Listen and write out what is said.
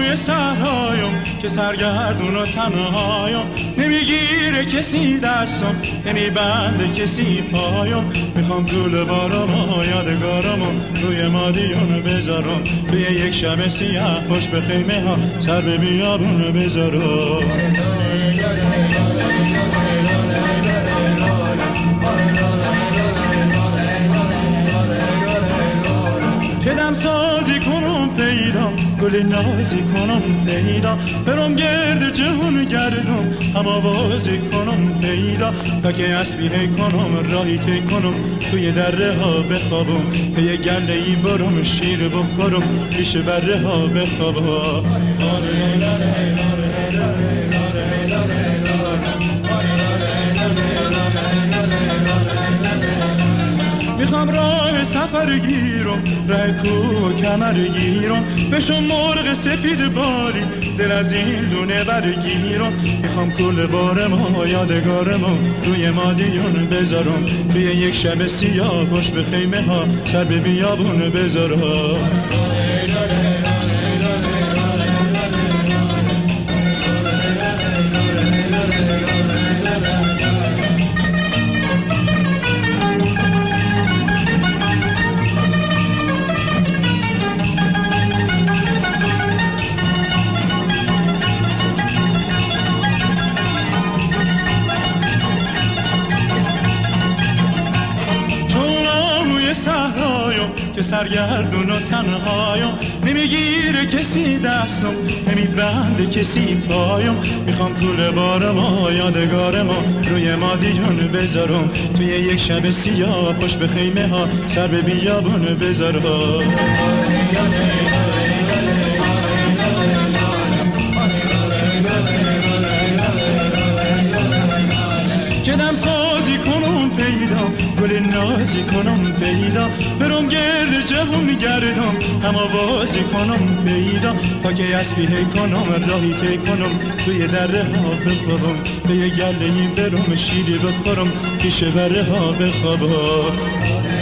روی صحرایم که سرگردون و تنهایم، نمیگیره کسی دستم، نمیبنده کسی پایم. میخوام طول بارم یادگارم روی مادیون بذارم، توی یک شب سیاه خوش به خیمه ها سر به بیابون بذارم. کدم سازی کنم پیدا، گل نازی کنم پیدا، برم گرد جهون گردم، هم آوازی کنم پیدا. تا که اسبی کنم راهی که کنم، توی دره ها بخوابم، به یه گله ای برم شیر بخورم، پیش بره ها بخوابم. میخوام راه سفر گیرم، راه کوه کمر گیرم، بشم مرغ سفید بالی، دل از این دونه برگیرم. میخوام کل بارم یادگارم روی مادیون بذارم، توی یک شب سیاه خوش به خیمه ها سر به بیابون بذارم. سرگردون و تنهایم، نمیگیره کسی دستم، نمیبنده کسی پایم. میخوام طول بارم یادگارم روی مادیون بذارم، توی یک شب سیاه خوش به خیمه ها سر به بیابون بذارم. کدم سازی کنم پیدا، گل نازی کنم پیدا، برم گرد جهون گردم، هم آوازی کنم پیدا. تا که اسبی کنم راهی که کنم، توی دره ها بخوابم، به یه گله ای برم شیری بخورم، پیش بره ها بخوابم.